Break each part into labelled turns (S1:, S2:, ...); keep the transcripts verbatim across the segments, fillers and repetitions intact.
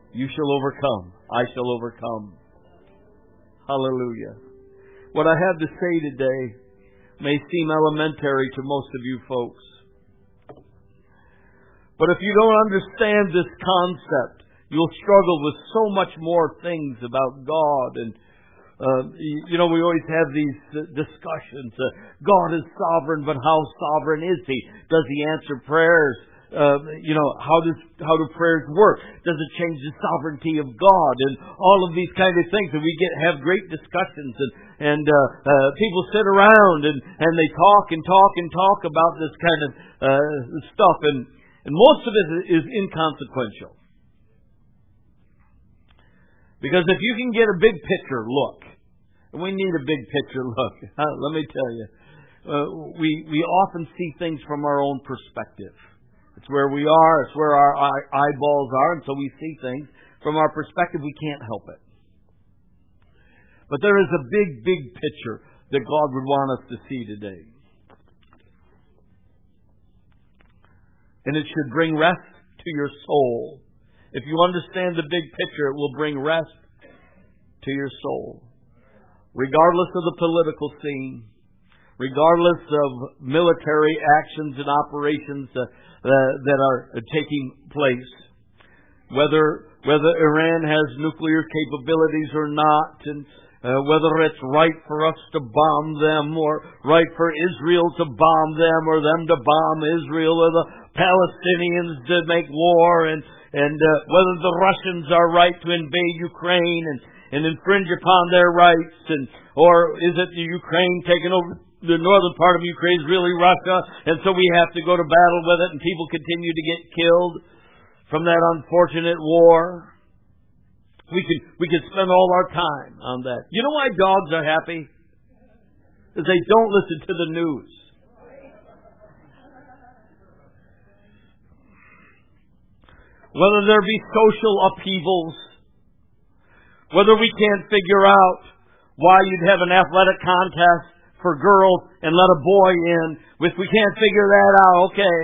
S1: You shall overcome. I shall overcome. Hallelujah. What I have to say today may seem elementary to most of you folks. But if you don't understand this concept, you'll struggle with so much more things about God. And, uh, you know, we always have these uh, discussions. Uh, God is sovereign, but how sovereign is He? Does He answer prayers? Uh, you know, how does how do prayers work? Does it change the sovereignty of God? And all of these kind of things. And we get have great discussions, and and uh, uh, people sit around and and they talk and talk and talk about this kind of uh, stuff, and and most of it is inconsequential. Because if you can get a big picture look, and we need a big picture look. Let me tell you, uh, we we often see things from our own perspective. It's where we are. It's where our eyeballs are. And so we see things from our perspective. We can't help it. But there is a big, big picture that God would want us to see today. And it should bring rest to your soul. If you understand the big picture, it will bring rest to your soul. Regardless of the political scene, regardless of military actions and operations uh, uh, that are uh, taking place, whether whether Iran has nuclear capabilities or not, and uh, whether it's right for us to bomb them or right for Israel to bomb them or them to bomb Israel or the Palestinians to make war, and and uh, whether the Russians are right to invade Ukraine and, and infringe upon their rights, and or is it the Ukraine taking over the northern part of Ukraine is really Russia, and so we have to go to battle with it, and people continue to get killed from that unfortunate war. We could we could spend all our time on that. You know why dogs are happy? Because they don't listen to the news. Whether there be social upheavals, whether we can't figure out why you'd have an athletic contest for girls and let a boy in, if we can't figure that out, okay.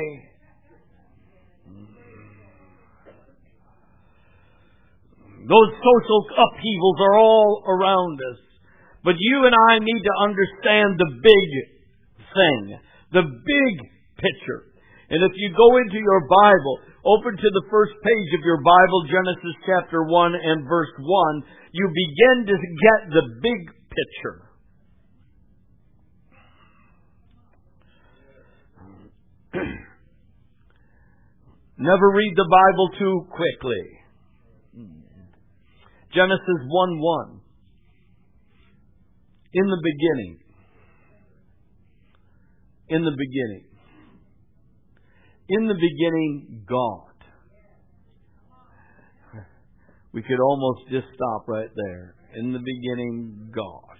S1: Those social upheavals are all around us. But you and I need to understand the big thing, the big picture. And if you go into your Bible, open to the first page of your Bible, Genesis chapter one and verse one, you begin to get the big picture. Never read the Bible too quickly. Genesis one one. In the beginning. In the beginning. In the beginning, God. We could almost just stop right there. In the beginning, God.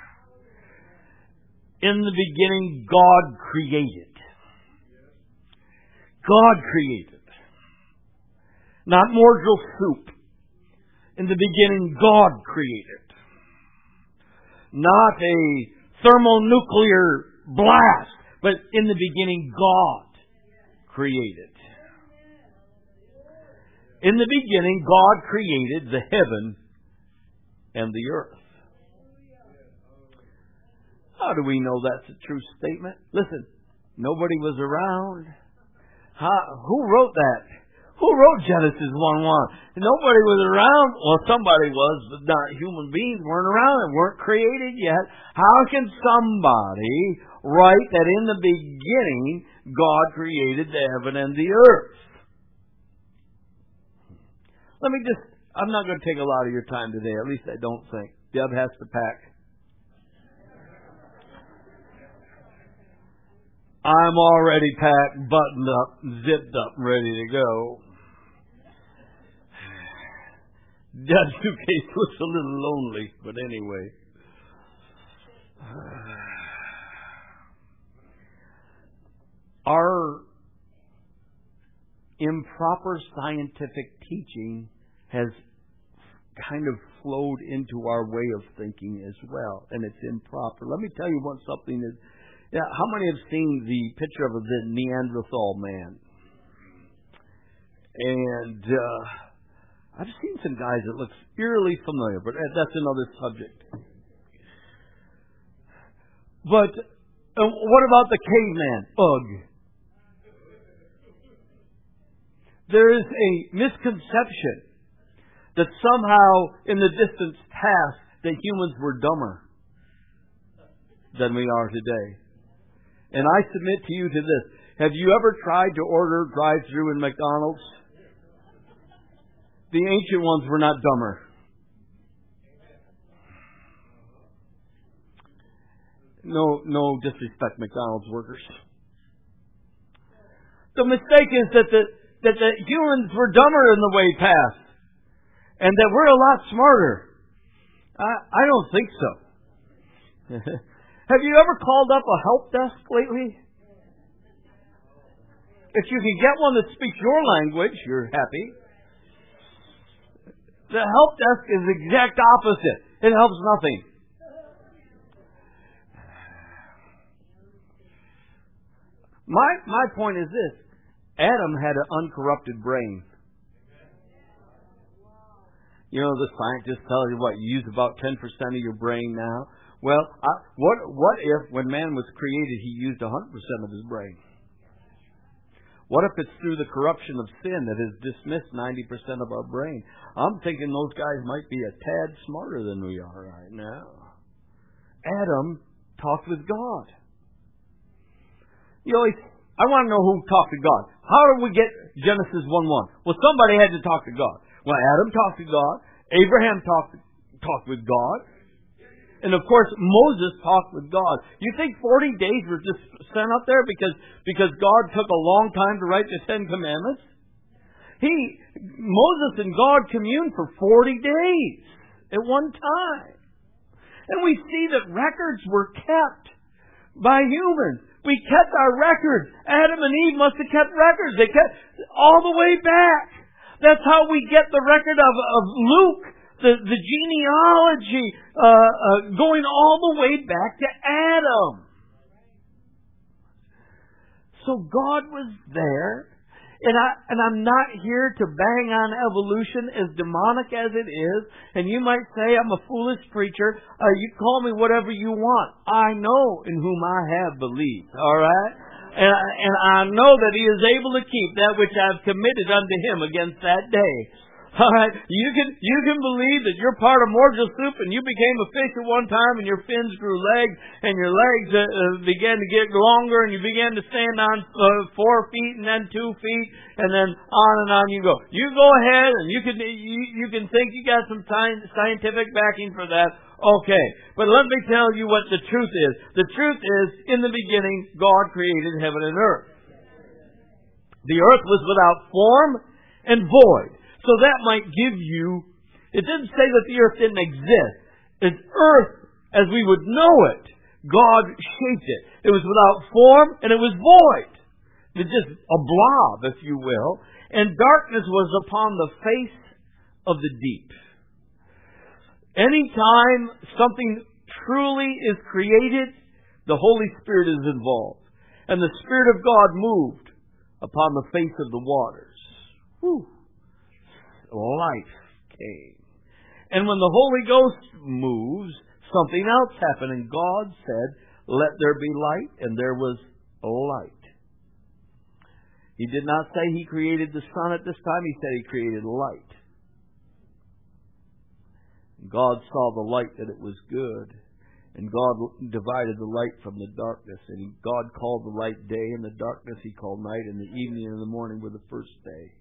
S1: In the beginning, God created. God created. Not morsel soup. In the beginning, God created. Not a thermonuclear blast, but in the beginning, God created. In the beginning, God created the heaven and the earth. How do we know that's a true statement? Listen, nobody was around. How, who wrote that? Who wrote Genesis one one? Nobody was around. Well, somebody was, but not human beings weren't around and weren't created yet. How can somebody write that in the beginning God created the heaven and the earth? Let me just, I'm not going to take a lot of your time today. At least I don't think. Deb has to pack. I'm already packed, buttoned up, zipped up, and ready to go. That suitcase looks a little lonely, but anyway. Our improper scientific teaching has kind of flowed into our way of thinking as well, and it's improper. Let me tell you what something is. Yeah, how many have seen the picture of the Neanderthal man? And uh, I've seen some guys that look eerily familiar, but that's another subject. But uh, what about the caveman? Ugh. There is a misconception that somehow in the distant past that humans were dumber than we are today. And I submit to you to this. Have you ever tried to order drive-through in McDonald's? The ancient ones were not dumber. No, no disrespect, McDonald's workers. The mistake is that the that the humans were dumber in the way past, and that we're a lot smarter. I, I don't think so. Have you ever called up a help desk lately? If you can get one that speaks your language, you're happy. The help desk is the exact opposite. It helps nothing. My my point is this. Adam had an uncorrupted brain. You know, the scientists tell you what, you use about ten percent of your brain now. Well, I, what what if when man was created he used one hundred percent of his brain? What if it's through the corruption of sin that has dismissed ninety percent of our brain? I'm thinking those guys might be a tad smarter than we are right now. Adam talked with God. You always, I want to know who talked to God. How did we get Genesis one one? Well, somebody had to talk to God. Well, Adam talked to God. Abraham talked talked with God. And of course, Moses talked with God. You think forty days were just sent up there because, because God took a long time to write the Ten Commandments? He, Moses and God communed for forty days at one time. And we see that records were kept by humans. We kept our records. Adam and Eve must have kept records. They kept all the way back. That's how we get the record of, of Luke. The, the genealogy uh, uh, going all the way back to Adam. So God was there. And, I, and I'm not here to bang on evolution, as demonic as it is. And you might say I'm a foolish preacher. Uh, you call me whatever you want. I know in whom I have believed. All right? And, and I know that He is able to keep that which I've committed unto Him against that day. All right, you can you can believe that you're part of Morgel Soup and you became a fish at one time and your fins grew legs and your legs uh, uh, began to get longer and you began to stand on uh, four feet and then two feet and then on and on you go. You go ahead and you can you, you can think you got some scientific backing for that. Okay, but let me tell you what the truth is. The truth is, in the beginning, God created heaven and earth. The earth was without form and void. So that might give you, it didn't say that the earth didn't exist. It's earth as we would know it. God shaped it. It was without form and it was void. It's just a blob, if you will. And darkness was upon the face of the deep. Anytime something truly is created, the Holy Spirit is involved. And the Spirit of God moved upon the face of the waters. Whew. Life came. And when the Holy Ghost moves, something else happened. And God said, let there be light. And there was light. He did not say He created the sun at this time. He said He created light. God saw the light that it was good. And God divided the light from the darkness. And God called the light day, and the darkness He called night, and the evening and the morning were the first day.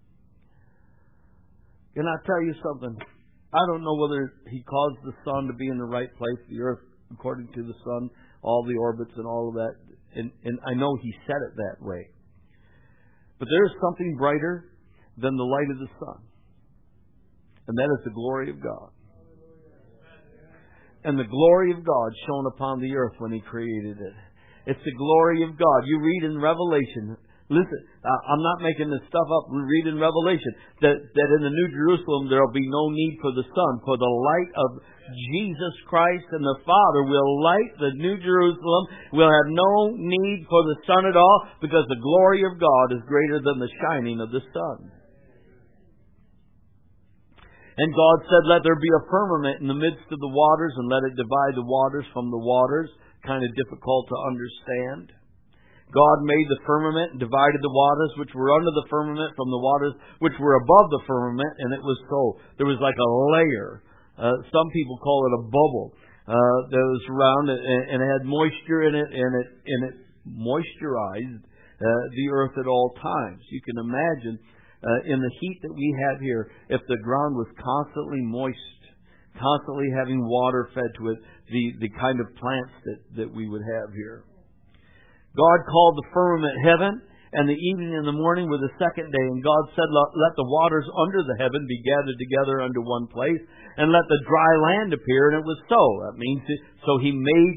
S1: Can I tell you something? I don't know whether He caused the sun to be in the right place, the earth according to the sun, all the orbits and all of that. And, and I know He said it that way. But there is something brighter than the light of the sun. And that is the glory of God. And the glory of God shone upon the earth when He created it. It's the glory of God. You read in Revelation. Listen, I'm not making this stuff up. We read in Revelation that, that in the New Jerusalem there will be no need for the sun, for the light of Jesus Christ and the Father will light the New Jerusalem. We'll have no need for the sun at all because the glory of God is greater than the shining of the sun. And God said, let there be a firmament in the midst of the waters, and let it divide the waters from the waters. Kind of difficult to understand. God made the firmament and divided the waters which were under the firmament from the waters which were above the firmament, and it was so. There was like a layer. Uh, some people call it a bubble uh, that was around it, and, and it had moisture in it, and it and it moisturized uh, the earth at all times. You can imagine uh, in the heat that we have here, if the ground was constantly moist, constantly having water fed to it, the, the kind of plants that, that we would have here. God called the firmament heaven, and the evening and the morning were the second day. And God said, let the waters under the heaven be gathered together unto one place, and let the dry land appear. And it was so. That means, it, so He made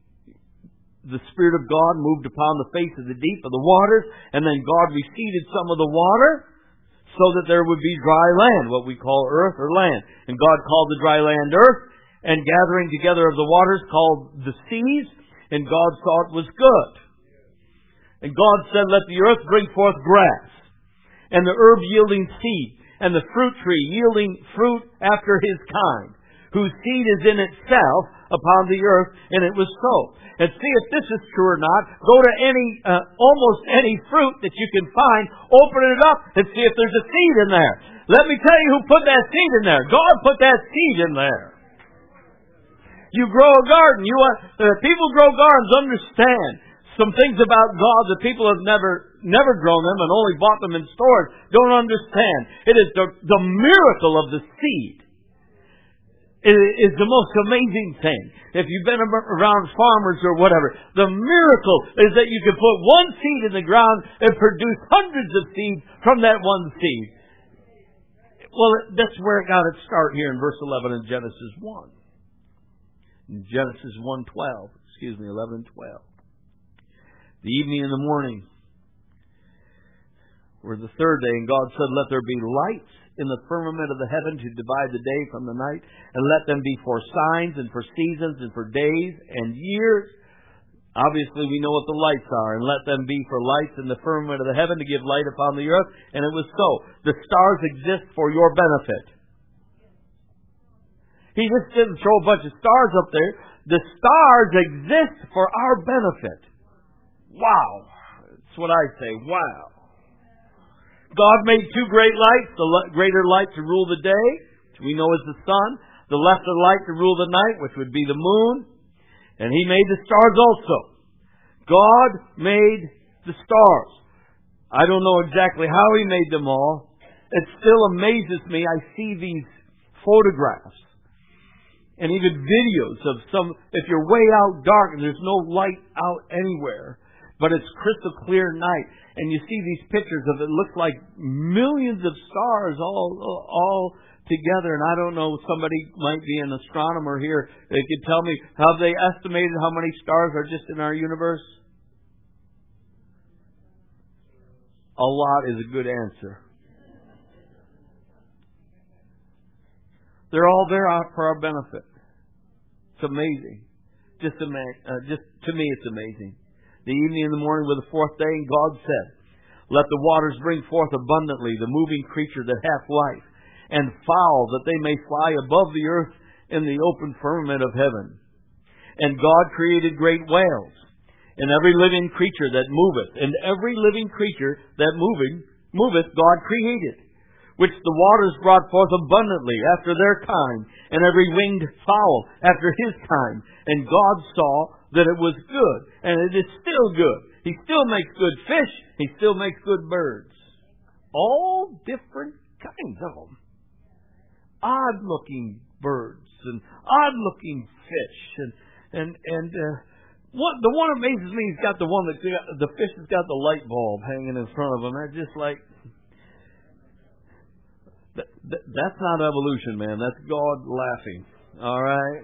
S1: the Spirit of God moved upon the face of the deep of the waters, and then God receded some of the water, so that there would be dry land, what we call earth or land. And God called the dry land earth, and gathering together of the waters called the seas, and God saw it was good. And God said, let the earth bring forth grass, and the herb yielding seed, and the fruit tree yielding fruit after his kind, whose seed is in itself upon the earth, and it was so. And see if this is true or not. Go to any, uh, almost any fruit that you can find, open it up, and see if there's a seed in there. Let me tell you who put that seed in there. God put that seed in there. You grow a garden. You want, uh, people grow gardens. Understand some things about God that people have never, never grown them and only bought them in stores. Don't understand. It is the, the miracle of the seed. It is the most amazing thing. If you've been around farmers or whatever, the miracle is that you can put one seed in the ground and produce hundreds of seeds from that one seed. Well, that's where it got its start here in verse eleven in Genesis one. In Genesis one twelve, excuse me, eleven and twelve. The evening and the morning were the third day, and God said, let there be lights in the firmament of the heaven to divide the day from the night, and let them be for signs and for seasons and for days and years. Obviously, we know what the lights are, and let them be for lights in the firmament of the heaven to give light upon the earth. And it was so. The stars exist for your benefit. He just didn't throw a bunch of stars up there. The stars exist for our benefit. Wow. That's what I say. Wow. God made two great lights, the greater light to rule the day, which we know is the sun, the lesser light to rule the night, which would be the moon, and He made the stars also. God made the stars. I don't know exactly how He made them all. It still amazes me. I see these photographs and even videos of some, if you're way out dark and there's no light out anywhere, but it's crystal clear night, and you see these pictures of it, looks like millions of stars all all together. And I don't know, somebody might be an astronomer here. They could tell me, have they estimated how many stars are just in our universe? A lot is a good answer. They're all there for our benefit. It's amazing. Just, ama- uh, just to me, it's amazing. The evening and the morning were the fourth day, and God said, let the waters bring forth abundantly the moving creature that hath life, and fowl that they may fly above the earth in the open firmament of heaven. And God created great whales, and every living creature that moveth, and every living creature that moving moveth God created, which the waters brought forth abundantly after their kind, and every winged fowl after his kind. And God saw that it was good, and it is still good. He still makes good fish. He still makes good birds. All different kinds of them. Odd-looking birds and odd-looking fish. And and and uh, what the one amazes me. He's got the one that the fish has got the light bulb hanging in front of him. That's just like that, that, that's not evolution, man. That's God laughing. All right.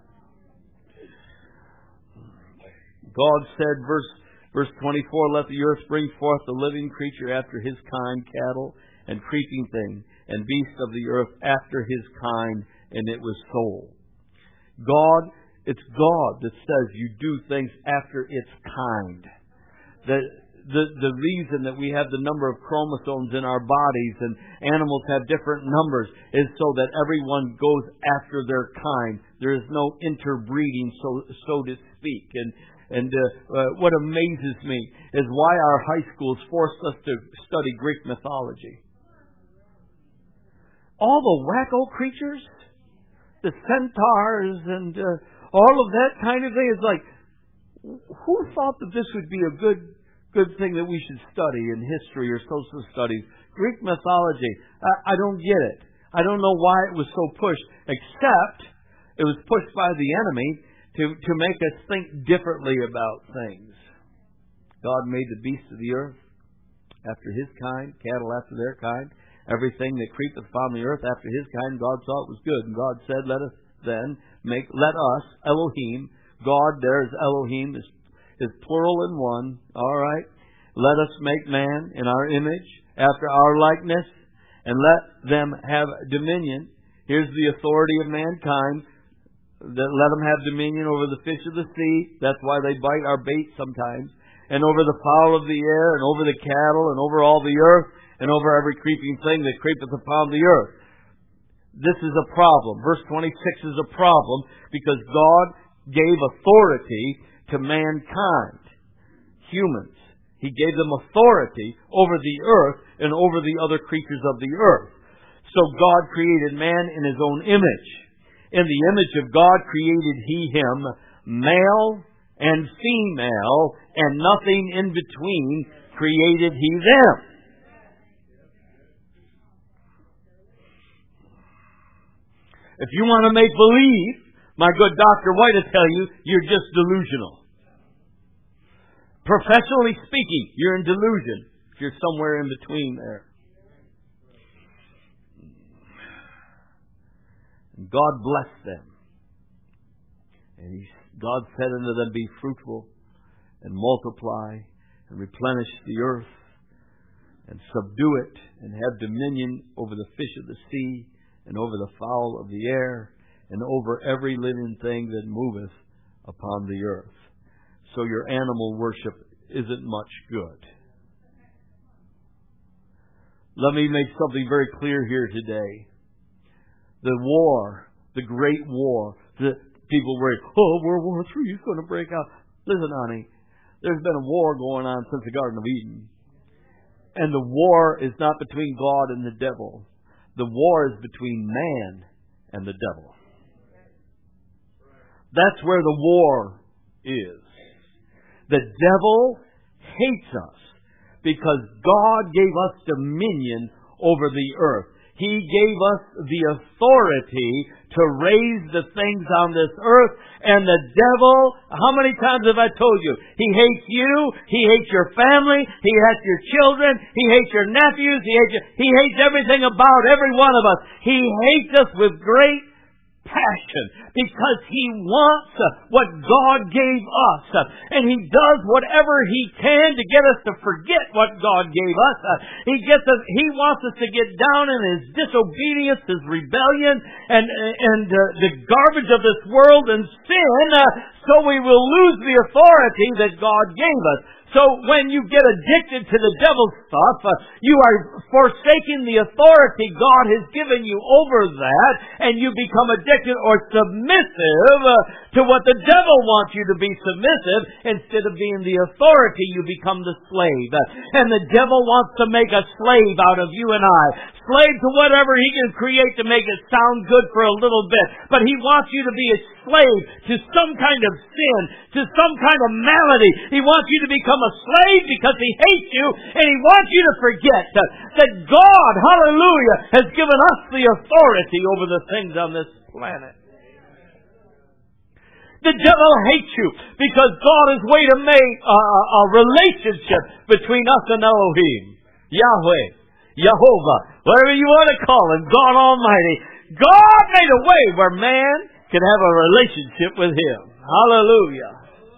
S1: God said, verse verse twenty-four, let the earth bring forth the living creature after his kind, cattle and creeping thing, and beasts of the earth after his kind, and it was so. God, it's God that says you do things after its kind. That the, the reason that we have the number of chromosomes in our bodies and animals have different numbers is so that everyone goes after their kind. There is no interbreeding, so so to speak. And and uh, uh, what amazes me is why our high schools forced us to study Greek mythology. All the wacko creatures, the centaurs, and uh, all of that kind of thing is like, who thought that this would be a good good thing that we should study in history or social studies? Greek mythology. I, I don't get it. I don't know why it was so pushed, except it was pushed by the enemy to, to make us think differently about things. God made the beasts of the earth after His kind, cattle after their kind, everything that creepeth upon the earth after His kind. God saw it was good, and God said, "Let us then make, let us, Elohim." God, there's Elohim, is, is plural in one. All right. Let us make man in our image, after our likeness, and let them have dominion. Here's the authority of mankind. That let them have dominion over the fish of the sea. That's why they bite our bait sometimes. And over the fowl of the air, and over the cattle, and over all the earth, and over every creeping thing that creepeth upon the earth. This is a problem. Verse twenty-six is a problem because God gave authority to mankind, humans. He gave them authority over the earth and over the other creatures of the earth. So God created man in His own image. In the image of God created He him, male and female, and nothing in between created He them. If you want to make believe, my good Doctor White will tell you, you're just delusional. Professionally speaking, you're in delusion if you're somewhere in between there. And God blessed them. And he, God said unto them, "Be fruitful and multiply and replenish the earth and subdue it and have dominion over the fish of the sea and over the fowl of the air and over every living thing that moveth upon the earth." So your animal worship isn't much good. Let me make something very clear here today. The war, the great war, the people worry, oh, World War Three is going to break out. Listen, honey, there's been a war going on since the Garden of Eden. And the war is not between God and the devil. The war is between man and the devil. That's where the war is. The devil hates us because God gave us dominion over the earth. He gave us the authority to raise the things on this earth. And the devil, how many times have I told you? He hates you. He hates your family. He hates your children. He hates your nephews. He hates, your, he hates everything about every one of us. He hates us with great passion because He wants what God gave us, and He does whatever He can to get us to forget what God gave us. He gets us. He wants us to get down in His disobedience, His rebellion, and and uh, the garbage of this world and sin, uh, so we will lose the authority that God gave us. So when you get addicted to the devil's stuff, uh, you are forsaking the authority God has given you over that, and you become addicted or submissive uh, to what the devil wants you to be submissive. Instead of being the authority, you become the slave. Uh, and the devil wants to make a slave out of you and I. Slave to whatever he can create to make it sound good for a little bit. But he wants you to be a slave to some kind of sin, to some kind of malady. He wants you to become a slave because he hates you, and he wants you to forget that God, hallelujah, has given us the authority over the things on this planet. The devil hates you because God has made a, a, a relationship between us and Elohim, Yahweh, Jehovah, whatever you want to call Him, God Almighty. God made a way where man can have a relationship with Him. Hallelujah.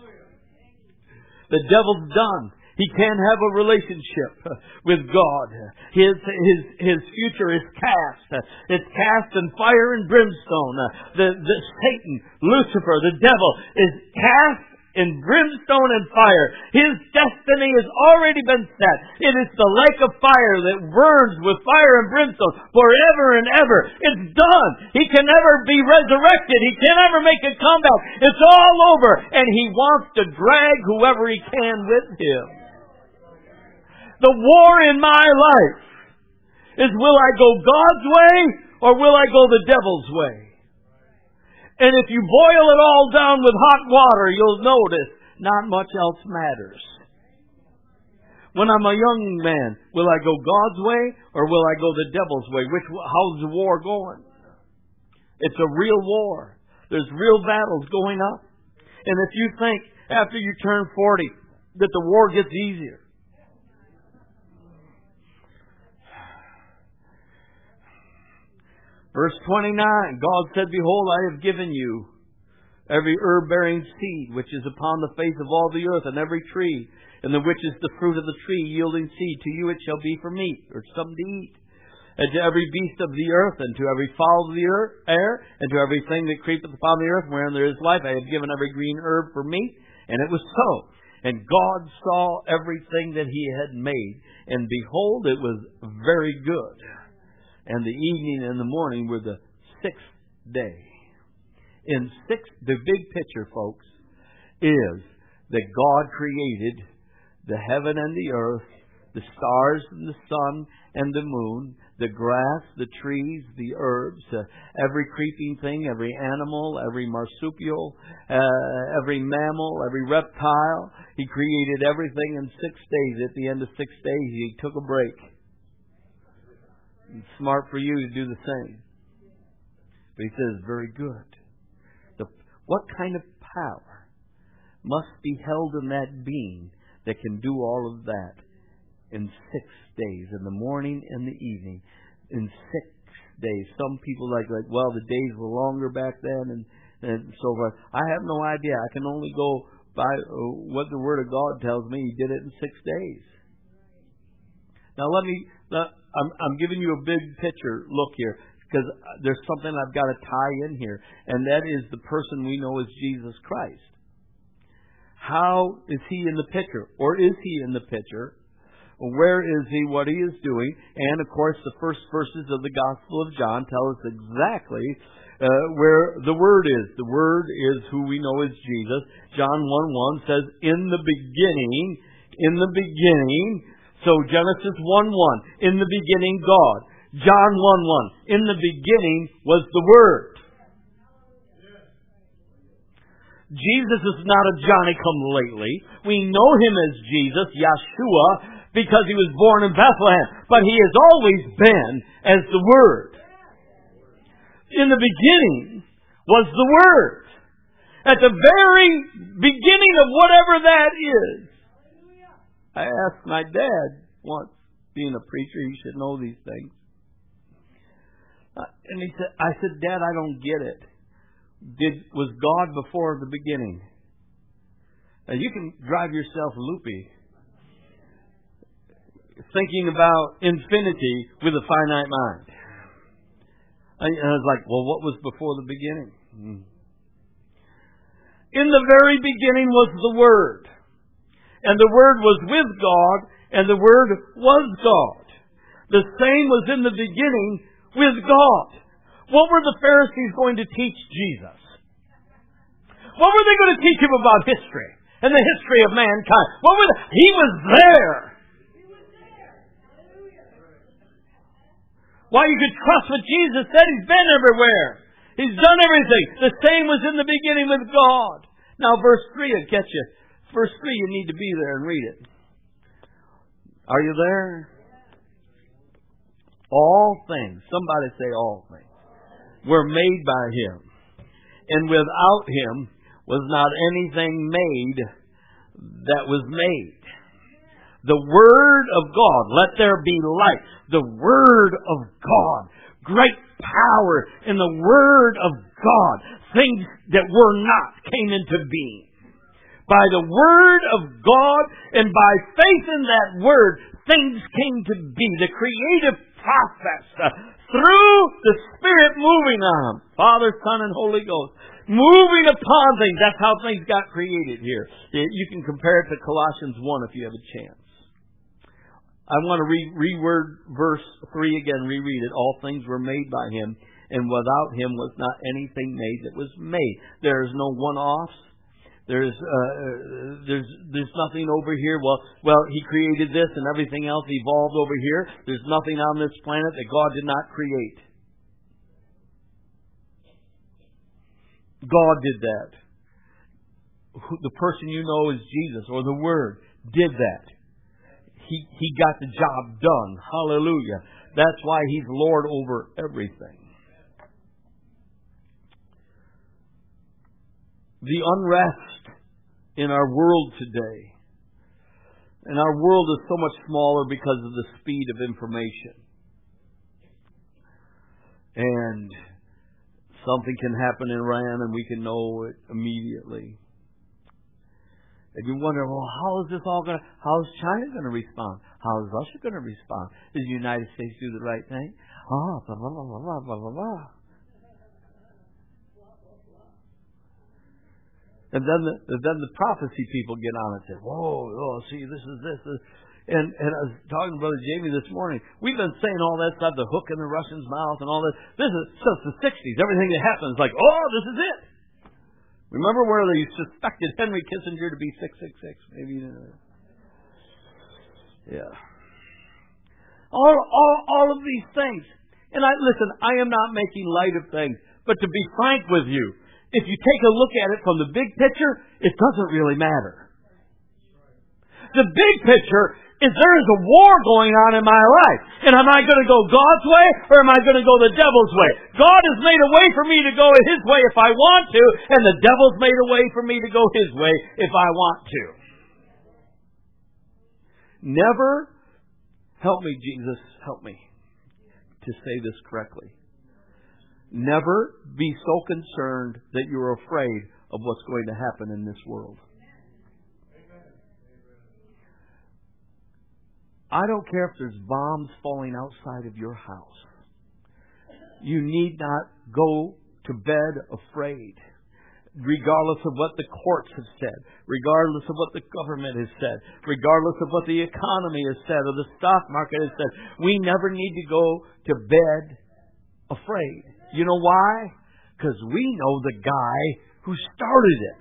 S1: The devil's done. He can't have a relationship with God. His his his future is cast. It's cast in fire and brimstone. The, the Satan, Lucifer, the devil is cast in brimstone and fire. His destiny has already been set. It is the lake of fire that burns with fire and brimstone forever and ever. It's done. He can never be resurrected. He can never make a comeback. It's all over. And He wants to drag whoever He can with Him. The war in my life is, will I go God's way or will I go the devil's way? And if you boil it all down with hot water, you'll notice not much else matters. When I'm a young man, will I go God's way or will I go the devil's way? Which, how's the war going? It's a real war. There's real battles going on. And if you think after you turn forty that the war gets easier, verse twenty-nine, God said, behold, I have given you every herb-bearing seed which is upon the face of all the earth, and every tree, and the which is the fruit of the tree yielding seed. To you it shall be for meat, or something to eat. And to every beast of the earth, and to every fowl of the earth, air, and to everything that creepeth upon the earth, wherein there is life, I have given every green herb for meat. And it was so. And God saw everything that He had made, and behold, it was very good. And the evening and the morning were the sixth day. In six, the big picture, folks, is that God created the heaven and the earth, the stars and the sun and the moon, the grass, the trees, the herbs, uh, every creeping thing, every animal, every marsupial, uh, every mammal, every reptile. He created everything in six days. At the end of six days, He took a break. It's smart for you to do the same. But He says, very good. The, what kind of power must be held in that being that can do all of that in six days, in the morning and the evening, in six days? Some people like, like well, the days were longer back then and, and so forth. I have no idea. I can only go by what the Word of God tells me. He did it in six days. Now let me... Let, I'm, I'm giving you a big picture look here, because there's something I've got to tie in here, and that is the person we know as Jesus Christ. How is He in the picture? Or is He in the picture? Where is He? What He is doing? And, of course, the first verses of the Gospel of John tell us exactly uh, where the Word is. The Word is who we know as Jesus. John one one says, in the beginning, in the beginning... So Genesis one one, in the beginning God. John one one, in the beginning was the Word. Jesus is not a Johnny-come-lately. We know Him as Jesus, Yeshua, because He was born in Bethlehem. But He has always been as the Word. In the beginning was the Word. At the very beginning of whatever that is. I asked my dad once, being a preacher, he should know these things. Uh, and he said, I said, Dad, I don't get it. Did was God before the beginning? Now you can drive yourself loopy thinking about infinity with a finite mind. And I was like, well, what was before the beginning? Hmm. In the very beginning was the Word. And the Word was with God, and the Word was God. The same was in the beginning with God. What were the Pharisees going to teach Jesus? What were they going to teach Him about history and the history of mankind? What were they? He was there. Why, you could trust what Jesus said. He's been everywhere. He's done everything. The same was in the beginning with God. Now, verse three will get you. Verse three, you need to be there and read it. Are you there? All things, somebody say all things, were made by Him. And without Him was not anything made that was made. The Word of God, let there be light. The Word of God. Great power in the Word of God. Things that were not came into being. By the Word of God and by faith in that Word, things came to be. The creative process. Uh, through the Spirit moving on them. Father, Son, and Holy Ghost. Moving upon things. That's how things got created here. You can compare it to Colossians one if you have a chance. I want to re- reword verse three again, reread it. All things were made by Him, and without Him was not anything made that was made. There is no one-offs. There's uh, there's there's nothing over here. Well, well, He created this, and everything else evolved over here. There's nothing on this planet that God did not create. God did that. The person you know is Jesus, or the Word, did that. He He got the job done. Hallelujah. That's why He's Lord over everything. The unrest in our world today, and our world is so much smaller because of the speed of information. And something can happen in Iran and we can know it immediately. And you wonder, well, how is this all going to, how is China going to respond? How is Russia going to respond? Does the United States do the right thing? Oh, blah, blah, blah, blah, blah, blah, blah. And then the, then the prophecy people get on and say, whoa, oh, see, this is this. this. And, and I was talking to Brother Jamie this morning. We've been saying all that stuff, the hook in the Russian's mouth and all this. This is since the sixties. Everything that happens is like, oh, this is it. Remember where they suspected Henry Kissinger to be six six six? Maybe. Uh, yeah. All, all, all of these things. And I listen, I am not making light of things. But to be frank with you, if you take a look at it from the big picture, it doesn't really matter. The big picture is there is a war going on in my life. And am I going to go God's way or am I going to go the devil's way? God has made a way for me to go His way if I want to, and the devil's made a way for me to go His way if I want to. Never, help me, Jesus, help me to say this correctly. Never be so concerned that you're afraid of what's going to happen in this world. I don't care if there's bombs falling outside of your house. You need not go to bed afraid, regardless of what the courts have said, regardless of what the government has said, regardless of what the economy has said or the stock market has said. We never need to go to bed afraid. You know why? Because we know the guy who started it.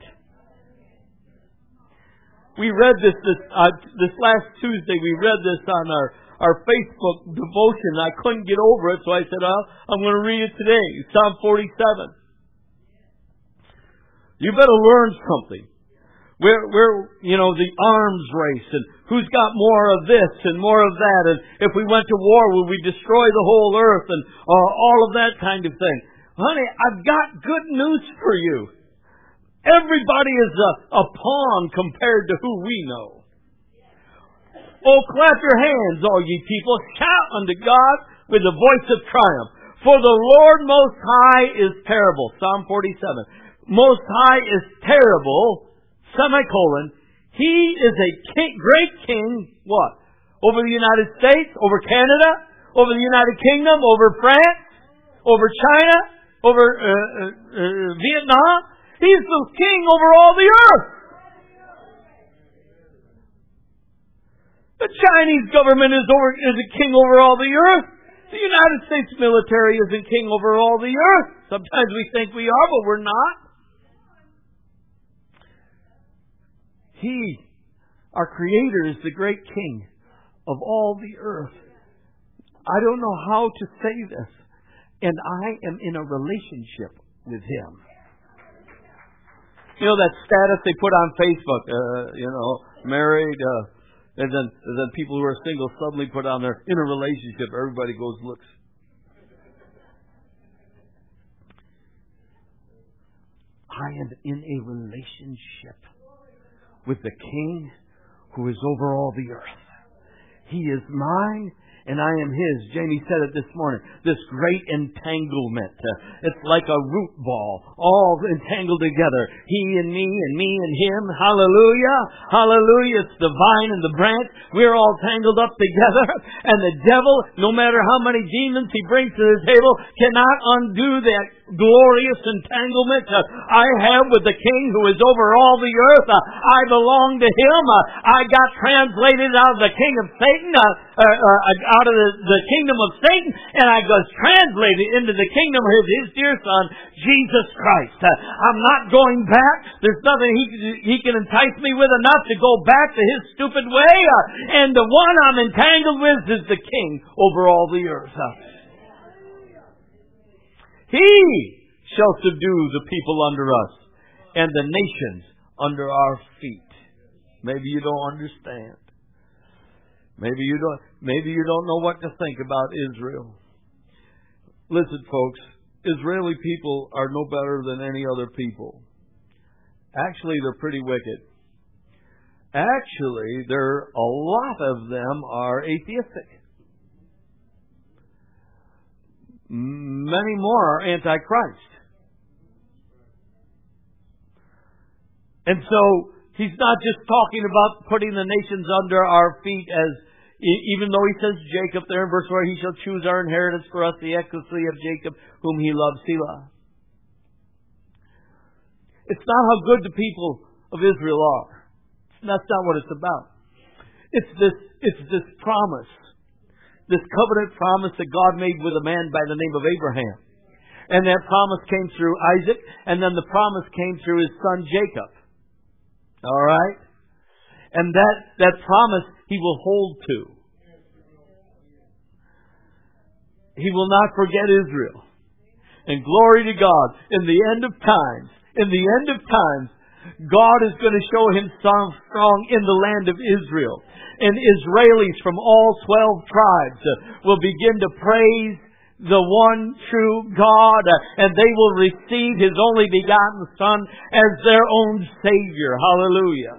S1: We read this this, uh, this last Tuesday. We read this on our, our Facebook devotion. I couldn't get over it, so I said, oh, I'm going to read it today. Psalm forty-seven. You better learn something. We're, we're, you know, the arms race and who's got more of this and more of that. And if we went to war, would we destroy the whole earth and uh, all of that kind of thing? Honey, I've got good news for you. Everybody is a, a pawn compared to who we know. Oh, clap your hands, all ye people. Shout unto God with the voice of triumph. For the Lord Most High is terrible. Psalm forty-seven. Most High is terrible. Semicolon. He is a king, great king. What? Over the United States? Over Canada? Over the United Kingdom? Over France? Over China? Over uh, uh, uh, Vietnam? He's the king over all the earth. The Chinese government is over is a king over all the earth. The United States military isn't king over all the earth. Sometimes we think we are, but we're not. He, our Creator, is the great king of all the earth. I don't know how to say this, and I am in a relationship with Him. You know that status they put on Facebook, uh, you know, married, uh, and then and then people who are single suddenly put on their in a relationship. Everybody goes, looks. I am in a relationship with the King who is over all the earth. He is mine, and I am His. Jamie said it this morning. This great entanglement. Uh, it's like a root ball, all entangled together. He and me, and me and Him. Hallelujah! Hallelujah! It's the vine and the branch. We're all tangled up together. And the devil, no matter how many demons he brings to the table, cannot undo that glorious entanglement uh, I have with the King who is over all the earth. Uh, I belong to Him. Uh, I got translated out of the king of Satan, uh, uh, uh, out of the, the kingdom of Satan, and I was translated into the kingdom of His dear Son, Jesus Christ. Uh, I'm not going back. There's nothing He, he can entice me with enough to go back to His stupid way. Uh, and the one I'm entangled with is the King over all the earth. Uh, He shall subdue the people under us and the nations under our feet. Maybe you don't understand. Maybe you don't, maybe you don't know what to think about Israel. Listen, folks, Israeli people are no better than any other people. Actually, they're pretty wicked. Actually, there a lot of them are atheistic. Many more are antichrist. And so, He's not just talking about putting the nations under our feet as, even though He says Jacob there in verse four, He shall choose our inheritance for us, the ecstasy of Jacob, whom He loves, Selah. It's not how good the people of Israel are. That's not what it's about. It's this, it's this promise. This covenant promise that God made with a man by the name of Abraham. And that promise came through Isaac, and then the promise came through his son Jacob. All right? And that, that promise He will hold to. He will not forget Israel. And glory to God, in the end of times, in the end of times, God is going to show Himself strong in the land of Israel. And Israelis from all twelve tribes will begin to praise the one true God, and they will receive His only begotten Son as their own Savior. Hallelujah.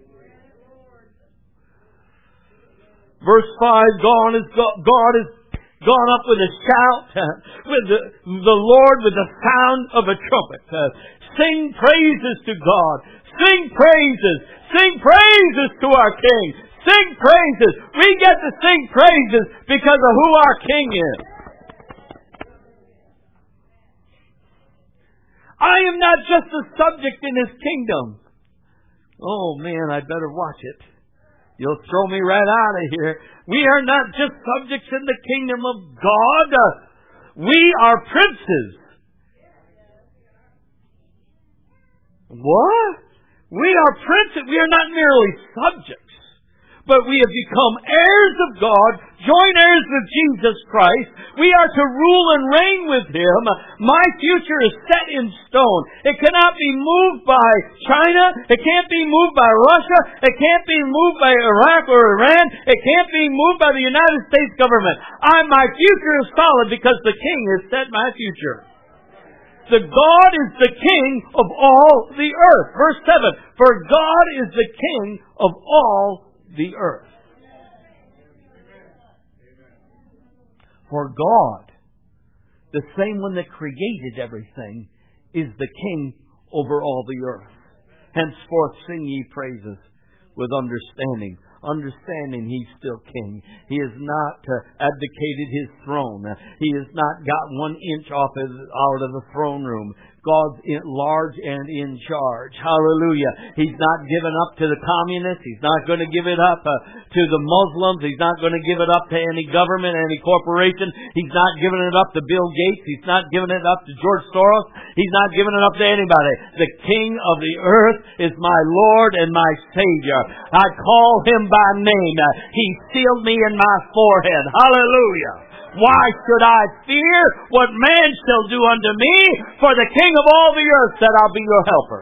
S1: Verse five, God is, God is gone up with a shout, with the, the Lord with the sound of a trumpet. Sing praises to God. Sing praises. Sing praises to our King. Sing praises. We get to sing praises because of who our King is. I am not just a subject in His kingdom. Oh man, I'd better watch it. You'll throw me right out of here. We are not just subjects in the kingdom of God. We are princes. What? We are princes. We are not merely subjects. But we have become heirs of God, joint heirs with Jesus Christ. We are to rule and reign with Him. My future is set in stone. It cannot be moved by China. It can't be moved by Russia. It can't be moved by Iraq or Iran. It can't be moved by the United States government. I, my future is solid because the King has set my future. The God is the King of all the earth. Verse seven, for God is the King of all the earth. For God, the same one that created everything, is the King over all the earth. Henceforth sing ye praises with understanding. Understanding He's still King. He has not uh, abdicated His throne. He has not got one inch off his, out of the throne room. God's in, large and in charge. Hallelujah. He's not given up to the communists. He's not going to give it up uh, to the Muslims. He's not going to give it up to any government, any corporation. He's not giving it up to Bill Gates. He's not giving it up to George Soros. He's not giving it up to anybody. The King of the earth is my Lord and my Savior. I call Him by name. He sealed me in my forehead. Hallelujah. Why should I fear what man shall do unto me? For the King of all the earth said, I'll be your helper.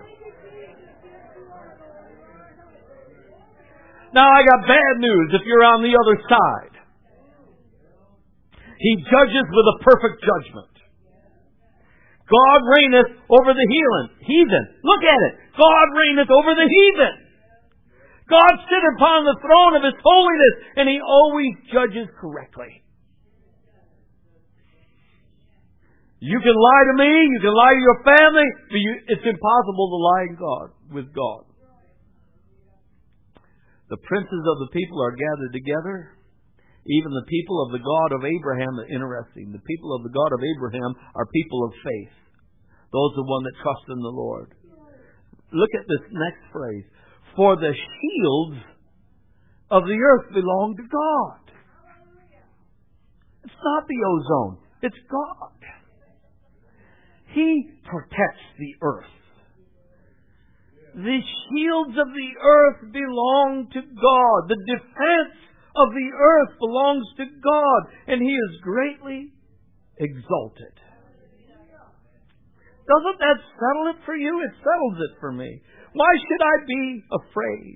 S1: Now I got bad news if you're on the other side. He judges with a perfect judgment. God reigneth over the heathen. Heathen. Look at it. God reigneth over the heathen. God sits upon the throne of His holiness, and He always judges correctly. You can lie to me, you can lie to your family, but you, it's impossible to lie in God, with God. The princes of the people are gathered together. Even the people of the God of Abraham, interesting. The people of the God of Abraham are people of faith. Those are the one that trust in the Lord. Look at this next phrase. For the shields of the earth belong to God. It's not the ozone. It's God. He protects the earth. The shields of the earth belong to God. The defense of the earth belongs to God. And He is greatly exalted. Doesn't that settle it for you? It settles it for me. Why should I be afraid?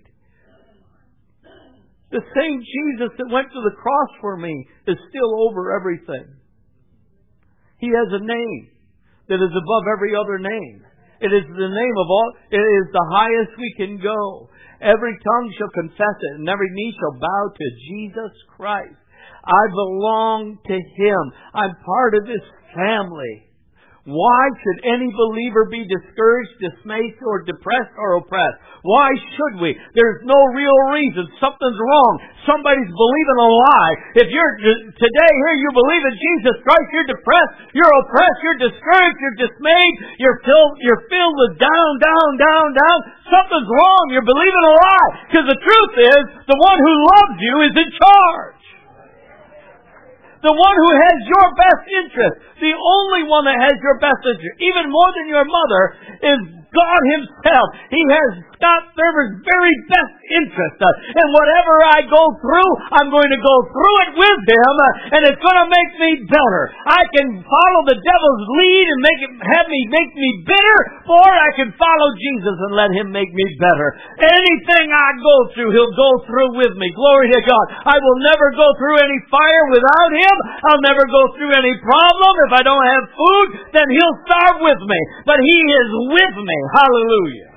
S1: The same Jesus that went to the cross for me is still over everything. He has a name that is above every other name. It is the name of all. It is the highest we can go. Every tongue shall confess it, and every knee shall bow to Jesus Christ. I belong to Him. I'm part of His family. Why should any believer be discouraged, dismayed, or depressed or oppressed? Why should we? There's no real reason. Something's wrong. Somebody's believing a lie. If you're today here, you believe in Jesus Christ, you're depressed, you're oppressed, you're discouraged, you're dismayed, you're filled, you're filled with down, down, down, down. Something's wrong. You're believing a lie. Because the truth is, the one who loves you is in charge. The one who has your best interest, the only one that has your best interest, even more than your mother, is God Himself. He has Scott Thurber's very best interest. Uh, and whatever I go through, I'm going to go through it with Him, uh, and it's going to make me better. I can follow the devil's lead and make it, have me make me bitter, or I can follow Jesus and let Him make me better. Anything I go through, He'll go through with me. Glory to God. I will never go through any fire without Him. I'll never go through any problem. If I don't have food, then He'll starve with me. But He is with me. Hallelujah.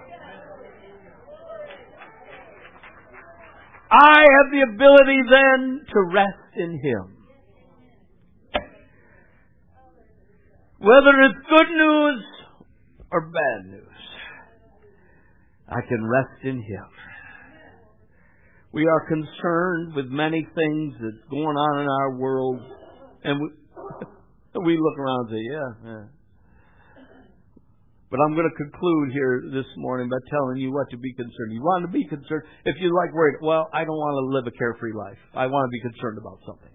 S1: I have the ability then to rest in Him. Whether it's good news or bad news, I can rest in Him. We are concerned with many things that's going on in our world, and we, we look around and say, yeah, yeah. But I'm going to conclude here this morning by telling you what to be concerned. You want to be concerned. If you like worried, well, I don't want to live a carefree life. I want to be concerned about something.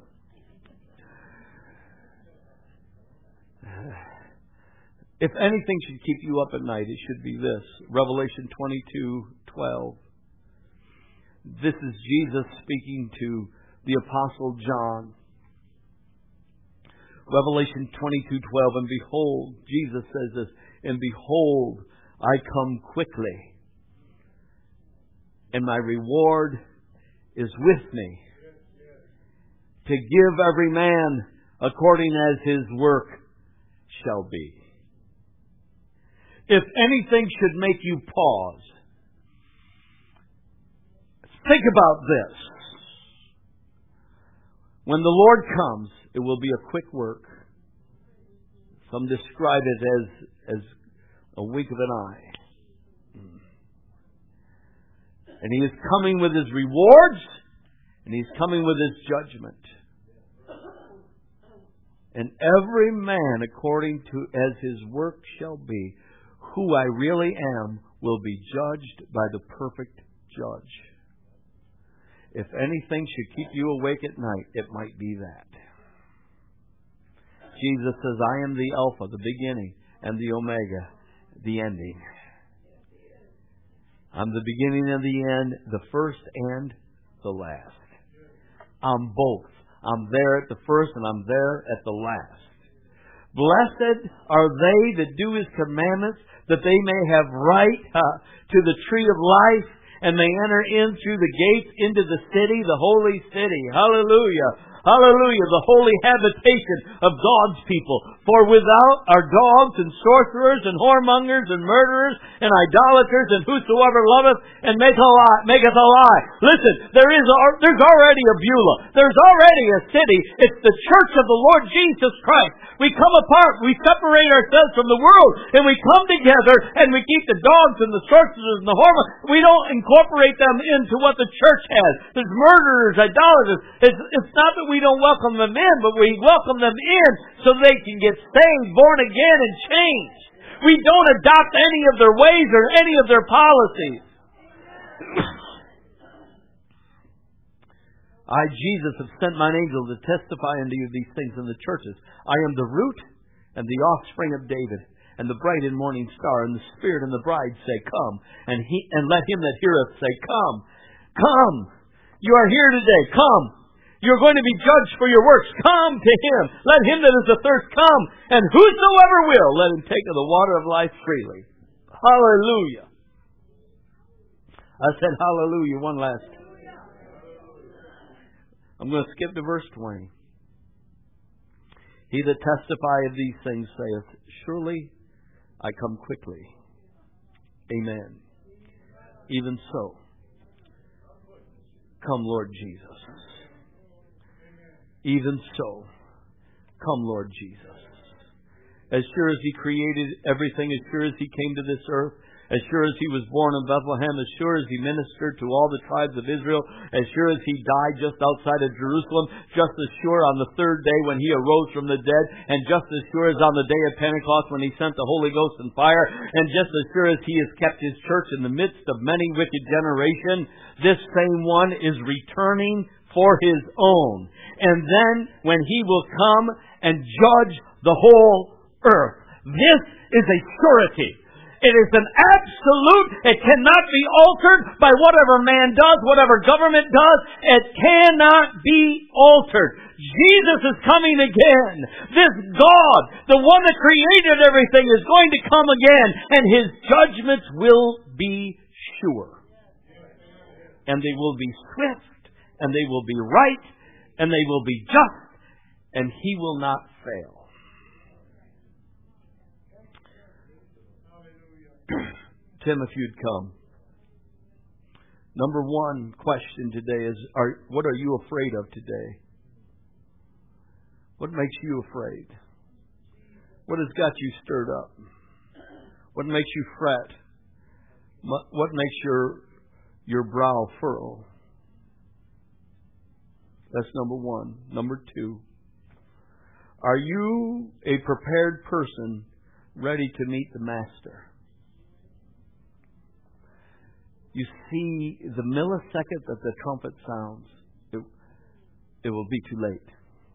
S1: If anything should keep you up at night, it should be this. Revelation twenty-two twelve. This is Jesus speaking to the Apostle John. Revelation twenty-two twelve. And behold, Jesus says this, and behold, I come quickly, and my reward is with me, to give every man according as his work shall be. If anything should make you pause, think about this. When the Lord comes, it will be a quick work. Some describe it as, as a wink of an eye. And He is coming with His rewards, and He's coming with His judgment. And every man according to as his work shall be, who I really am, will be judged by the perfect Judge. If anything should keep you awake at night, it might be that. Jesus says, I am the Alpha, the beginning, and the Omega, the ending. I'm the beginning and the end, the first and the last. I'm both. I'm there at the first and I'm there at the last. Blessed are they that do His commandments, that they may have right uh, to the tree of life, and may enter in through the gates into the city, the holy city. Hallelujah. Hallelujah, the holy habitation of God's people. For without are dogs and sorcerers and whoremongers and murderers and idolaters and whosoever loveth and make a lie, maketh a lie. Listen, there is there's already a Beulah. There's already a city. It's the church of the Lord Jesus Christ. We come apart. We separate ourselves from the world. And we come together and we keep the dogs and the sorcerers and the whoremongers. We don't incorporate them into what the church has. There's murderers, idolaters. It's, it's not that we don't welcome them in, but we welcome them in so they can get saved, born again, and changed. We don't adopt any of their ways or any of their policies. I, Jesus, have sent mine angel to testify unto you these things in the churches. I am the root and the offspring of David, and the bright and morning star, and the Spirit and the bride say, Come. And he and let him that heareth say, Come. Come. You are here today. Come. You're going to be judged for your works. Come to him. Let him that is athirst come. And whosoever will, let him take of the water of life freely. Hallelujah. I said hallelujah one last time. I'm going to skip to verse twenty. He that testify of these things saith, Surely I come quickly. Amen. Even so, come Lord Jesus. Even so, come Lord Jesus. As sure as He created everything, as sure as He came to this earth, as sure as He was born in Bethlehem, as sure as He ministered to all the tribes of Israel, as sure as He died just outside of Jerusalem, just as sure on the third day when He arose from the dead, and just as sure as on the day of Pentecost when He sent the Holy Ghost and fire, and just as sure as He has kept His church in the midst of many wicked generations, this same one is returning for His own. And then when He will come and judge the whole earth. This is a surety. It is an absolute. It cannot be altered by whatever man does, whatever government does. It cannot be altered. Jesus is coming again. This God, the one that created everything, is going to come again, and His judgments will be sure. And they will be swift, and they will be right, and they will be just, and He will not fail. Tim, if you'd come. Number one question today is, are, what are you afraid of today? What makes you afraid? What has got you stirred up? What makes you fret? What makes your, your brow furrow? That's number one. Number two, are you a prepared person ready to meet the Master? You see, the millisecond that the trumpet sounds, it, it will be too late.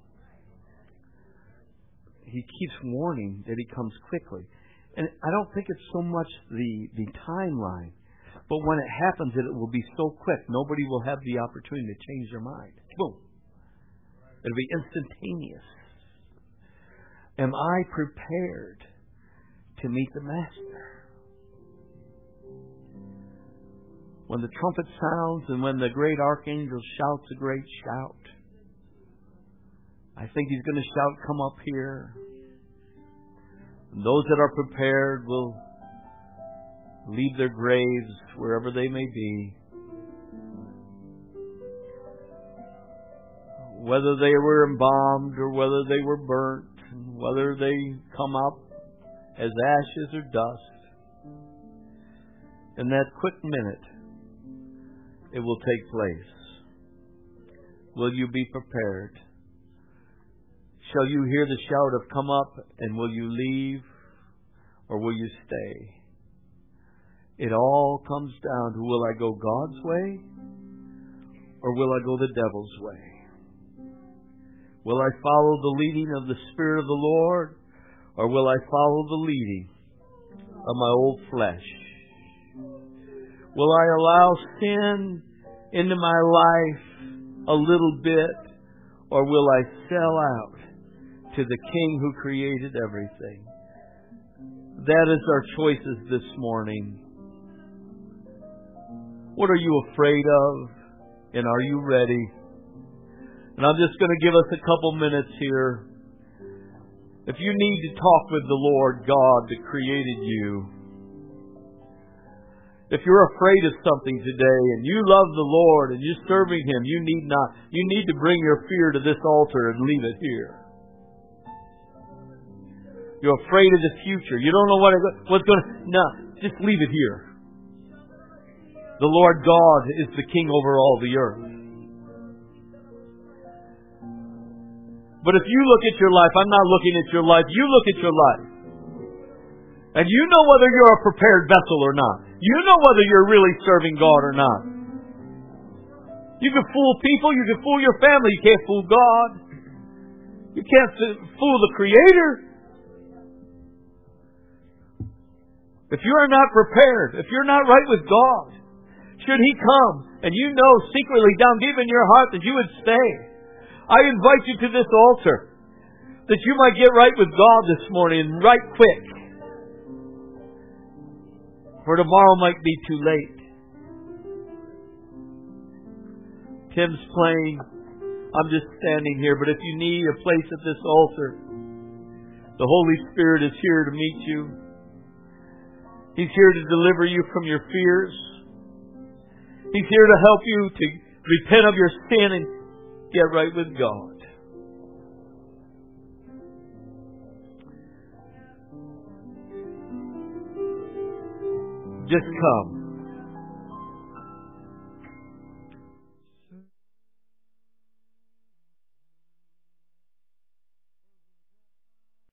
S1: He keeps warning that He comes quickly. And I don't think it's so much the, the timeline, but when it happens, it will be so quick, nobody will have the opportunity to change their mind. Boom. It'll be instantaneous. Am I prepared to meet the Master? When the trumpet sounds and when the great archangel shouts a great shout, I think he's going to shout, "Come up here." And those that are prepared will leave their graves wherever they may be. Whether they were embalmed or whether they were burnt, whether they come up as ashes or dust, in that quick minute, it will take place. Will you be prepared? Shall you hear the shout of "Come up," and will you leave, or will you stay? It all comes down to, will I go God's way, or will I go the devil's way? Will I follow the leading of the Spirit of the Lord, or will I follow the leading of my old flesh? Will I allow sin into my life a little bit, or will I sell out to the King who created everything? That is our choices this morning. What are you afraid of, and are you ready? And I'm just going to give us a couple minutes here. If you need to talk with the Lord God that created you, if you're afraid of something today and you love the Lord and you're serving Him, you need not. You need to bring your fear to this altar and leave it here. You're afraid of the future. You don't know what what's going to... No, just leave it here. The Lord God is the King over all the earth. But if you look at your life, I'm not looking at your life, you look at your life. And you know whether you're a prepared vessel or not. You know whether you're really serving God or not. You can fool people, you can fool your family, you can't fool God. You can't fool the Creator. If you are not prepared, if you're not right with God, should He come and you know secretly down deep in your heart that you would stay, I invite you to this altar that you might get right with God this morning, right quick. For tomorrow might be too late. Tim's playing. I'm just standing here. But if you need a place at this altar, the Holy Spirit is here to meet you. He's here to deliver you from your fears. He's here to help you to repent of your sin and get right with God. Just come.